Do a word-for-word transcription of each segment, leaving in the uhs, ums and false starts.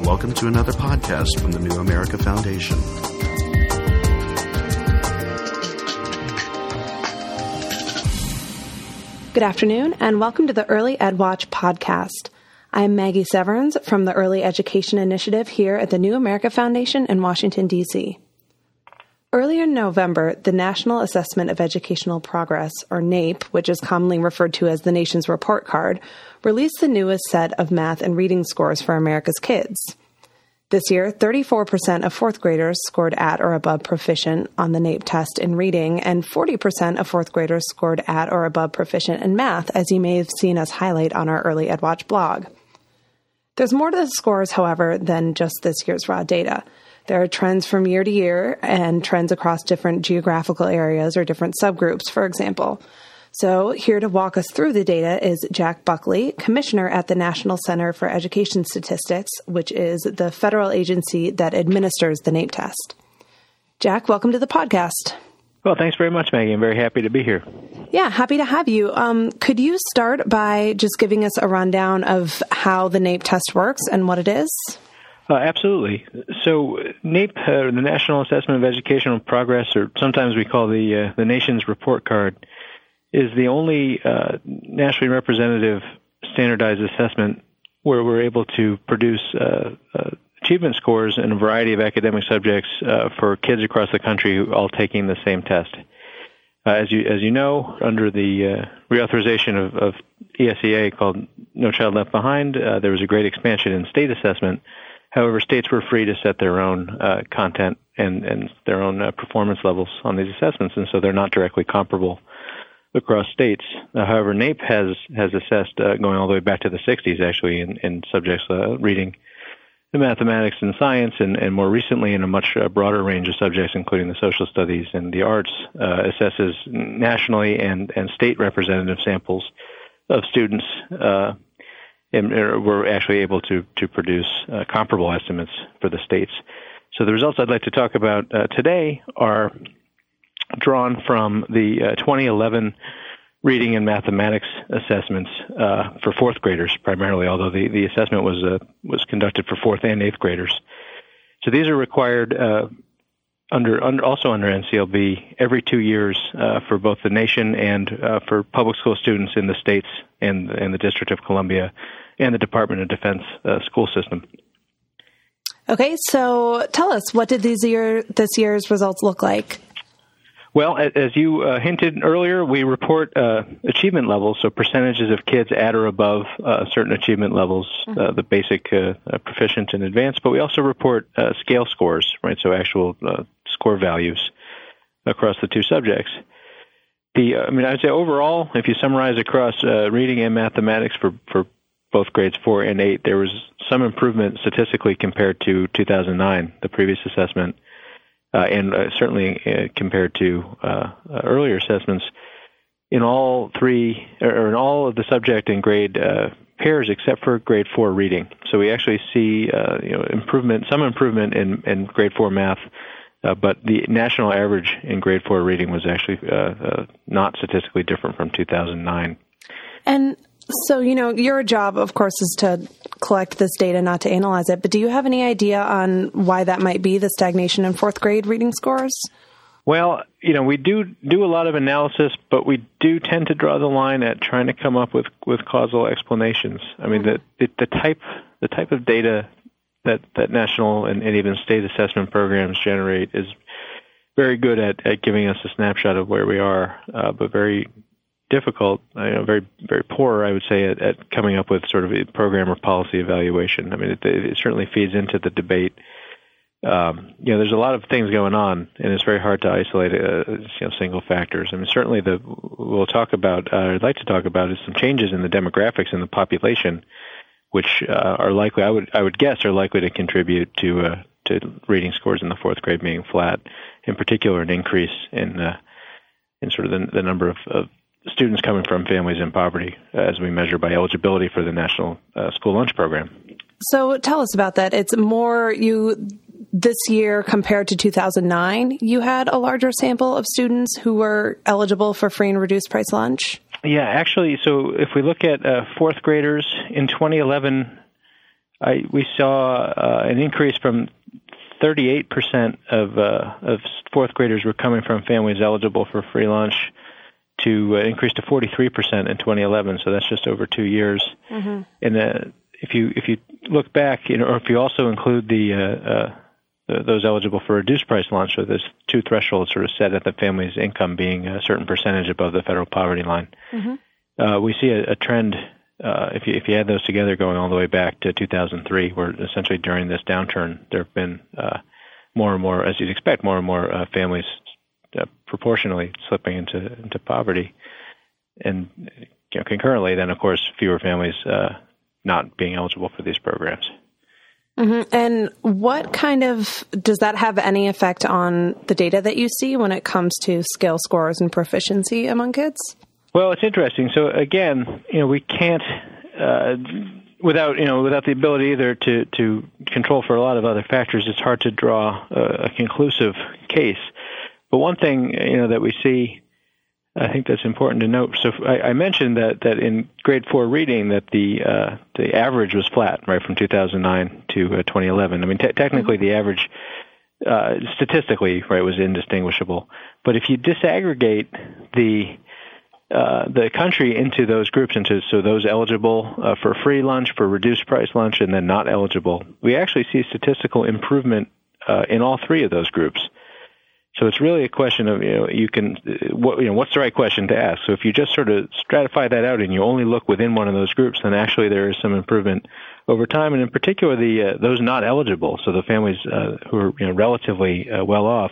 Welcome to another podcast from the New America Foundation. Good afternoon, and welcome to the Early Ed Watch podcast. I'm Maggie Severns from the Early Education Initiative here at the New America Foundation in Washington, D C Earlier in November, the National Assessment of Educational Progress, or NAEP, which is commonly referred to as the nation's report card, released the newest set of math and reading scores for America's kids. This year, thirty-four percent of fourth graders scored at or above proficient on the NAEP test in reading, and forty percent of fourth graders scored at or above proficient in math, as you may have seen us highlight on our Early Ed Watch blog. There's more to the scores, however, than just this year's raw data. There are trends from year to year and trends across different geographical areas or different subgroups, for example. So here to walk us through the data is Jack Buckley, Commissioner at the National Center for Education Statistics, which is the federal agency that administers the NAEP test. Jack, welcome to the podcast. Well, thanks very much, Maggie. I'm very happy to be here. Yeah, happy to have you. Um, could you start by just giving us a rundown of how the NAEP test works and what it is? Uh, absolutely. So NAEP, uh, the National Assessment of Educational Progress, or sometimes we call the uh, the nation's report card, is the only uh, nationally representative standardized assessment where we're able to produce uh, uh, achievement scores in a variety of academic subjects uh, for kids across the country who all taking the same test. Uh, as you as you know, under the uh, reauthorization of, of E S E A called No Child Left Behind, uh, there was a great expansion in state assessment. However, states were free to set their own uh, content and, and their own uh, performance levels on these assessments, and so they're not directly comparable across states. Uh, however, NAEP has has assessed, uh, going all the way back to the sixties, actually, in, in subjects uh, reading, the mathematics and science, and, and more recently in a much uh, broader range of subjects, including the social studies and the arts, uh, assesses nationally and, and state representative samples of students, uh, and we're actually able to, to produce uh, comparable estimates for the states. So the results I'd like to talk about uh, today are drawn from the uh, twenty eleven reading and mathematics assessments uh, for fourth graders primarily, although the, the assessment was uh, was conducted for fourth and eighth graders. So these are required uh, under, under also under N C L B every two years uh, for both the nation and uh, for public school students in the states and, and the District of Columbia and the Department of Defense uh, school system. Okay, so tell us, what did these year this year's results look like? Well, as you uh, hinted earlier, we report uh, achievement levels, so percentages of kids at or above uh, certain achievement levels, mm-hmm. uh, the basic uh, proficient and advanced, but we also report uh, scale scores, right? So actual uh, score values across the two subjects. The, uh, I mean, I'd say overall, if you summarize across uh, reading and mathematics for, for both grades four and eight, there was some improvement statistically compared to two thousand nine, the previous assessment. Uh, and uh, certainly uh, compared to uh, uh, earlier assessments, in all three, or in all of the subject and grade uh, pairs except for grade four reading. So we actually see uh, you know, improvement, some improvement in, in grade four math, uh, but the national average in grade four reading was actually uh, uh, not statistically different from two thousand nine. And so, you know, your job, of course, is to collect this data, not to analyze it. But do you have any idea on why that might be, the stagnation in fourth grade reading scores? Well, you know, we do do a lot of analysis, but we do tend to draw the line at trying to come up with, with causal explanations. I mean, mm-hmm. the, the type the type of data that, that national and, and even state assessment programs generate is very good at, at giving us a snapshot of where we are, uh, but very difficult, you know, very very poor, I would say, at, at coming up with sort of a program or policy evaluation. I mean, it, it certainly feeds into the debate. Um, you know, there's a lot of things going on, and it's very hard to isolate uh, you know, single factors. I mean, certainly the we'll talk about, uh, I'd like to talk about, is some changes in the demographics in the population, which uh, are likely, I would I would guess, are likely to contribute to uh, to reading scores in the fourth grade being flat. In particular, an increase in uh, in sort of the, the number of, of students coming from families in poverty, uh, as we measure by eligibility for the National uh, School Lunch Program. So tell us about that. It's more you this year compared to two thousand nine. You had a larger sample of students who were eligible for free and reduced price lunch. Yeah, actually, so if we look at uh, fourth graders in twenty eleven, I, we saw uh, an increase from thirty-eight percent of uh, of fourth graders were coming from families eligible for free lunch to uh, increase to forty-three percent in twenty eleven. So that's just over two years. Mm-hmm. And uh, if you if you look back, you know, or if you also include the, uh, uh, the those eligible for reduced price lunch, so there's two thresholds sort of set at the family's income being a certain percentage above the federal poverty line. Mm-hmm. Uh, we see a, a trend. Uh, if you if you add those together, going all the way back to two thousand three, where essentially during this downturn there have been uh, more and more, as you'd expect, more and more uh, families uh, proportionally slipping into into poverty, and you know, concurrently, then of course fewer families uh, not being eligible for these programs. Mm-hmm. And what kind of does that have any effect on the data that you see when it comes to scale scores and proficiency among kids? Well, it's interesting. So again, you know, we can't, uh, without you know, without the ability either to, to control for a lot of other factors, it's hard to draw a, a conclusive case. But one thing, you know, that we see, I think that's important to note. So I, I mentioned that, that in grade four reading that the uh, the average was flat, right, from two thousand nine to uh, twenty eleven. I mean, te- technically the average, uh, statistically, right, was indistinguishable. But if you disaggregate the Uh, the country into those groups, into so those eligible uh, for free lunch, for reduced price lunch, and then not eligible, we actually see statistical improvement uh, in all three of those groups. So it's really a question of, you know, you can, what, you know, what's the right question to ask? So if you just sort of stratify that out and you only look within one of those groups, then actually there is some improvement over time, and in particular the uh, those not eligible, so the families uh, who are, you know, relatively uh, well off.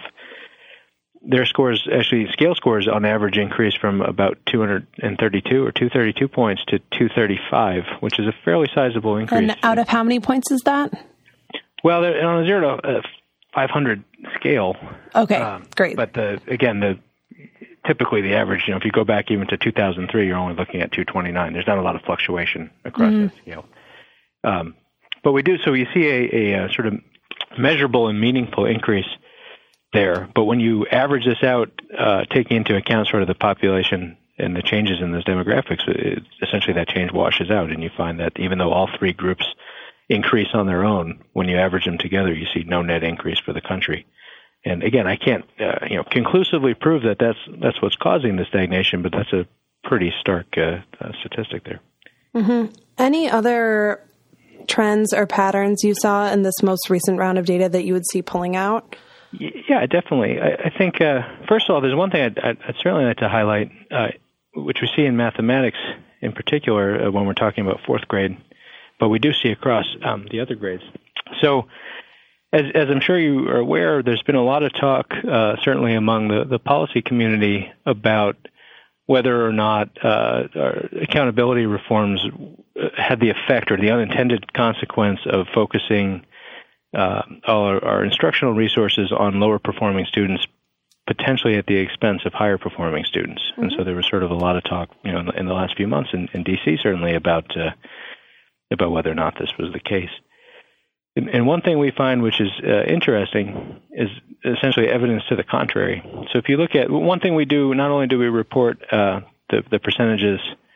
Their scores, actually scale scores on average, increased from about two hundred thirty-two or two hundred thirty-two points to two hundred thirty-five, which is a fairly sizable increase. And out of how many points is that? Well, they're on a zero to uh, five hundred scale. Okay, um, great. But the again, the typically the average, you know, if you go back even to two thousand three, you're only looking at two hundred twenty-nine. There's not a lot of fluctuation across mm-hmm. that scale. Um, but we do, so you see a, a, a sort of measurable and meaningful increase there. But when you average this out, uh, taking into account sort of the population and the changes in those demographics, it, essentially that change washes out, and you find that even though all three groups increase on their own, when you average them together, you see no net increase for the country. And again, I can't uh, you know conclusively prove that that's that's what's causing the stagnation, but that's a pretty stark uh, uh, statistic there. Mm-hmm. Any other trends or patterns you saw in this most recent round of data that you would see pulling out? Yeah, definitely. I, I think, uh, first of all, there's one thing I'd, I'd, I'd certainly like to highlight, uh, which we see in mathematics in particular uh, when we're talking about fourth grade, but we do see across um, the other grades. So, as, as I'm sure you are aware, there's been a lot of talk, uh, certainly among the, the policy community, about whether or not uh, accountability reforms had the effect or the unintended consequence of focusing Uh, our, our instructional resources on lower performing students, potentially at the expense of higher performing students. Mm-hmm. And so there was sort of a lot of talk, you know, in the, in the last few months in, in D C certainly about uh, about whether or not this was the case. And, and one thing we find, which is uh, interesting, is essentially evidence to the contrary. So if you look at one thing we do, not only do we report uh, the the percentages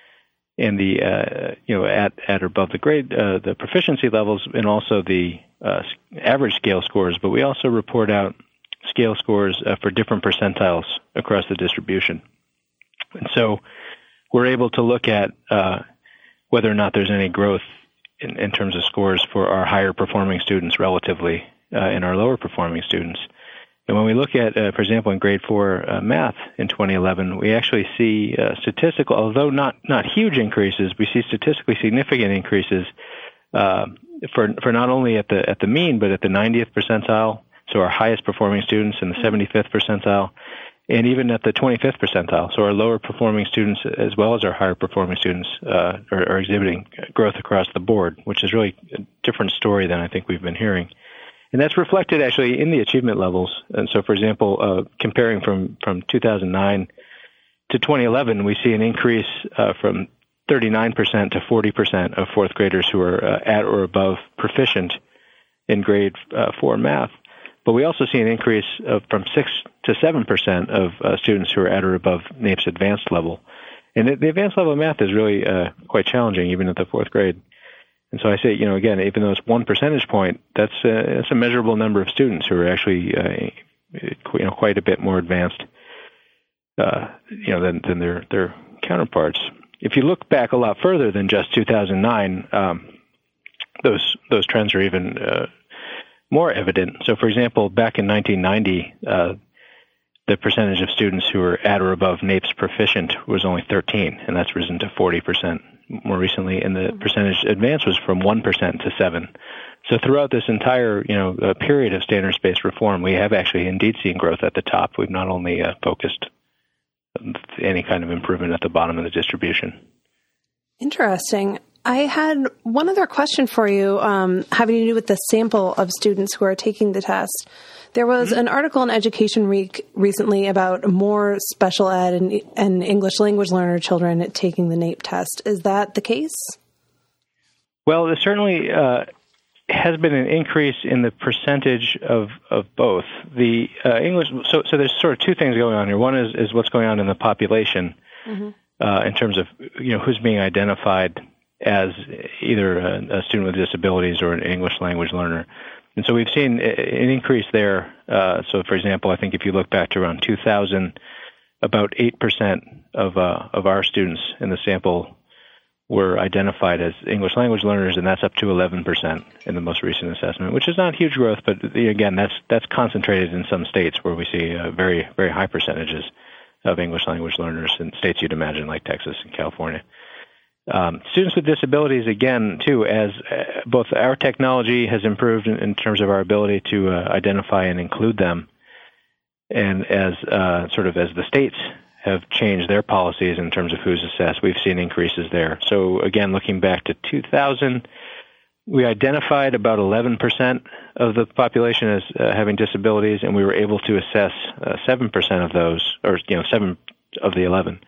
in the uh, you know at at or above the grade, uh, the proficiency levels, and also the uh, average scale scores, but we also report out scale scores uh, for different percentiles across the distribution. And so we're able to look at uh, whether or not there's any growth in, in terms of scores for our higher performing students relatively uh, in our lower performing students. And when we look at, uh, for example, in grade four uh, math in twenty eleven, we actually see uh, statistical, although not, not huge increases, we see statistically significant increases uh, for for not only at the at the mean, but at the ninetieth percentile, so our highest performing students in the seventy-fifth percentile, and even at the twenty-fifth percentile. So our lower performing students, as well as our higher performing students, uh, are, are exhibiting growth across the board, which is really a different story than I think we've been hearing. And that's reflected actually in the achievement levels. And so, for example, uh, comparing from, from two thousand nine to twenty eleven, we see an increase uh, from thirty-nine percent to forty percent of fourth graders who are uh, at or above proficient in grade uh, four math. But we also see an increase of from six to seven percent of uh, students who are at or above NAEP's advanced level. And the, the advanced level of math is really uh, quite challenging, even at the fourth grade. And so I say, you know, again, even though it's one percentage point, that's a, that's a measurable number of students who are actually, uh, you know, quite a bit more advanced, uh, you know, than, than their, their counterparts. If you look back a lot further than just two thousand nine, um, those those trends are even uh, more evident. So, for example, back in nineteen ninety, uh, the percentage of students who were at or above NAEPS proficient was only thirteen, and that's risen to forty percent more recently, and the percentage advance was from one percent to seven. So throughout this entire, you know, uh, period of standards-based reform, we have actually indeed seen growth at the top. We've not only uh, focused any kind of improvement at the bottom of the distribution. Interesting. I had one other question for you, um, having to do with the sample of students who are taking the test. There was mm-hmm. an article in Education Week recently about more special ed and, and English language learner children taking the NAEP test. Is that the case? Well, there certainly uh, has been an increase in the percentage of, of both. The uh, English, so, so there's sort of two things going on here. One is, is what's going on in the population mm-hmm. uh, in terms of, you know, who's being identified as either a, a student with disabilities or an English language learner. And so we've seen an increase there. Uh, so, for example, I think if you look back to around two thousand, about eight percent of uh, of our students in the sample were identified as English language learners, and that's up to eleven percent in the most recent assessment, which is not huge growth, but again, that's that's concentrated in some states where we see uh, very, very high percentages of English language learners in states you'd imagine like Texas and California. Um, students with disabilities, again, too, as uh, both our technology has improved in, in terms of our ability to uh, identify and include them, and as uh, sort of as the states have changed their policies in terms of who's assessed, we've seen increases there. So, again, looking back to two thousand, we identified about eleven percent of the population as uh, having disabilities, and we were able to assess uh, seven percent of those, or you know, seven of the eleven.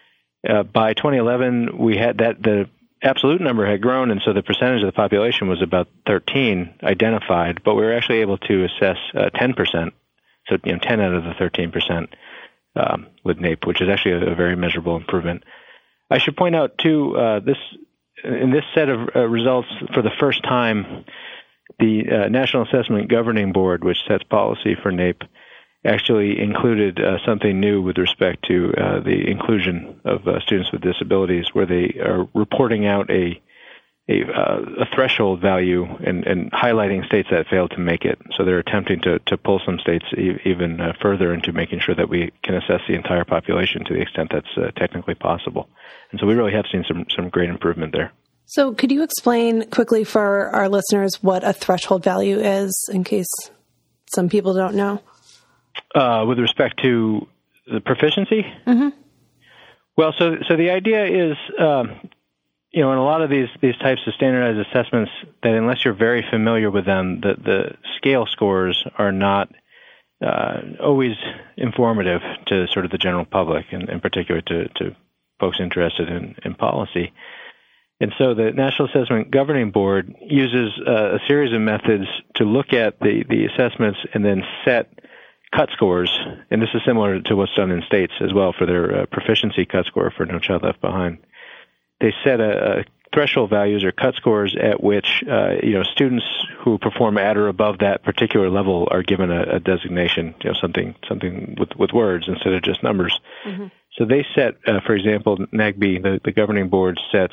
Uh, by twenty eleven, we had that the absolute number had grown, and so the percentage of the population was about thirteen identified, but we were actually able to assess uh, ten percent, so you know, ten out of the thirteen percent um, with NAEP, which is actually a, a very measurable improvement. I should point out, too, uh, this in this set of uh, results, for the first time, the uh, National Assessment Governing Board, which sets policy for NAEP, actually included uh, something new with respect to uh, the inclusion of uh, students with disabilities, where they are reporting out a a, uh, a threshold value and, and highlighting states that failed to make it. So they're attempting to, to pull some states e- even uh, further into making sure that we can assess the entire population to the extent that's uh, technically possible. And so we really have seen some, some great improvement there. So could you explain quickly for our listeners what a threshold value is, in case some people don't know? Uh, with respect to the proficiency? Mm-hmm. Well, so so the idea is, um, you know, in a lot of these, these types of standardized assessments, that unless you're very familiar with them, the, the scale scores are not uh, always informative to sort of the general public, and in particular to, to folks interested in, in policy. And so the National Assessment Governing Board uses uh, a series of methods to look at the, the assessments and then set cut scores, and this is similar to what's done in states as well for their uh, proficiency cut score for No Child Left Behind. They set a, a threshold values or cut scores at which uh, you know students who perform at or above that particular level are given a, a designation, you know, something something with, with words instead of just numbers. Mm-hmm. So they set, uh, for example, NAGB, the, the governing board sets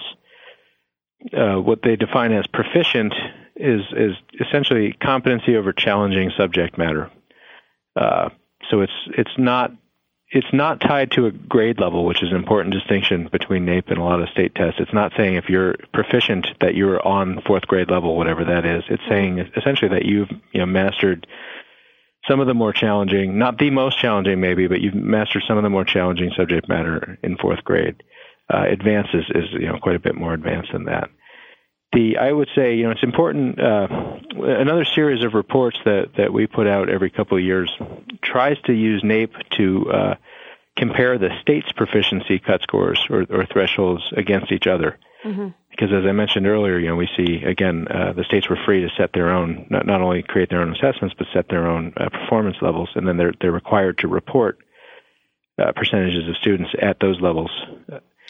uh, what they define as proficient is is essentially competency over challenging subject matter. Uh, so it's it's not it's not tied to a grade level, which is an important distinction between NAEP and a lot of state tests. It's not saying if you're proficient that you're on fourth grade level, whatever that is. It's saying essentially that you've you know mastered some of the more challenging, not the most challenging maybe, but you've mastered some of the more challenging subject matter in fourth grade. Uh, advanced is, is you know quite a bit more advanced than that. The, I would say, you know, it's important, uh, another series of reports that, that we put out every couple of years tries to use NAEP to uh, compare the state's proficiency cut scores or, or thresholds against each other. Mm-hmm. Because as I mentioned earlier, you know, we see, again, uh, the states were free to set their own, not, not only create their own assessments, but set their own uh, performance levels, and then they're, they're required to report uh, percentages of students at those levels.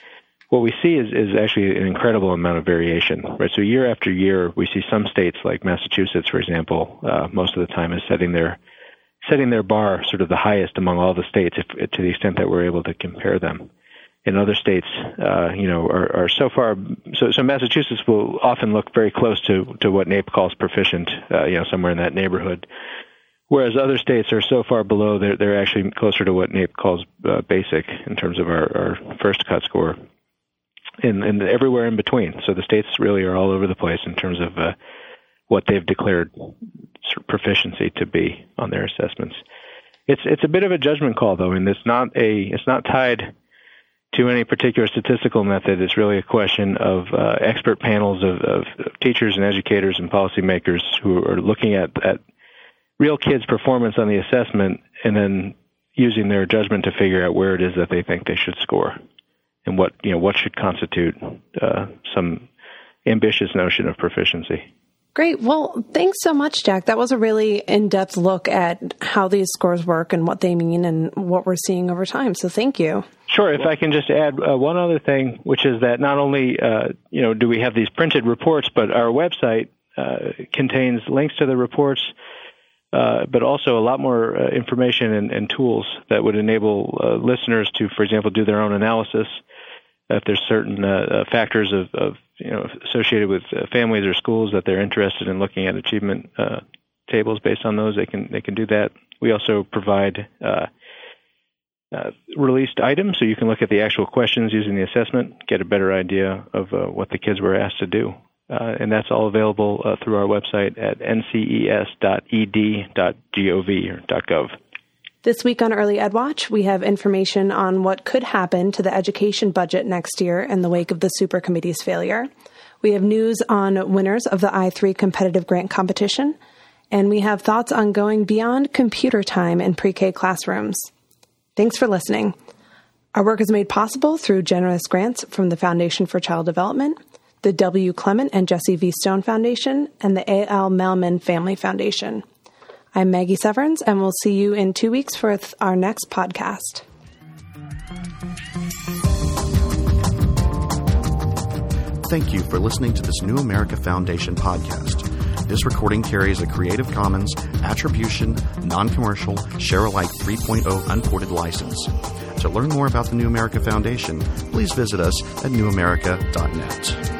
what we see is, is actually an incredible amount of variation, right? So year after year, we see some states like Massachusetts, for example, uh, most of the time is setting their setting their bar sort of the highest among all the states, if, to the extent that we're able to compare them. In other states, uh, you know, are, are so far. So, so Massachusetts will often look very close to, to what NAEP calls proficient, uh, you know, somewhere in that neighborhood. Whereas other states are so far below, they're they're actually closer to what NAEP calls uh, basic in terms of our, our first cut score. And, and everywhere in between. So the states really are all over the place in terms of uh, what they've declared sort of proficiency to be on their assessments. It's it's a bit of a judgment call, though, and it's not a it's not tied to any particular statistical method. It's really a question of uh, expert panels of, of teachers and educators and policymakers who are looking at, at real kids' performance on the assessment and then using their judgment to figure out where it is that they think they should score. And what you know, what should constitute uh, some ambitious notion of proficiency. Great. Well, thanks so much, Jack. That was a really in-depth look at how these scores work and what they mean and what we're seeing over time. So thank you. Sure. If I can just add uh, one other thing, which is that not only uh, you know do we have these printed reports, but our website uh, contains links to the reports, uh, but also a lot more uh, information and, and tools that would enable uh, listeners to, for example, do their own analysis. If there's certain uh, factors of, of, you know, associated with uh, families or schools that they're interested in looking at achievement uh, tables based on those, they can they can do that. We also provide uh, uh, released items, so you can look at the actual questions using the assessment, get a better idea of uh, what the kids were asked to do. Uh, and that's all available uh, through our website at n c e s dot e d dot gov or .gov. This week on Early Ed Watch, we have information on what could happen to the education budget next year in the wake of the Super Committee's failure. We have news on winners of the I three competitive grant competition, and we have thoughts on going beyond computer time in pre-K classrooms. Thanks for listening. Our work is made possible through generous grants from the Foundation for Child Development, the W. Clement and Jesse V. Stone Foundation, and the A L. Melman Family Foundation. I'm Maggie Severns, and we'll see you in two weeks for our next podcast. Thank you for listening to this New America Foundation podcast. This recording carries a Creative Commons Attribution, Non-Commercial, Share-alike three point oh unported license. To learn more about the New America Foundation, please visit us at new america dot net.